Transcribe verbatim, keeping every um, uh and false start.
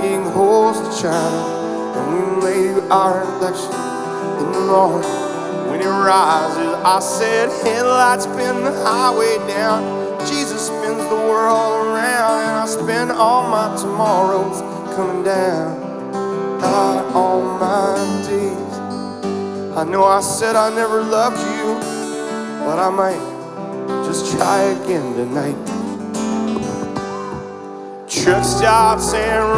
King holds the china, and we lay our reflection in the morning. When it rises, I said, headlights spin the highway down. Jesus spins the world around, and I spend all my tomorrows coming down. I, all my days, I know I said I never loved you, but I might just try again tonight. Truck stops and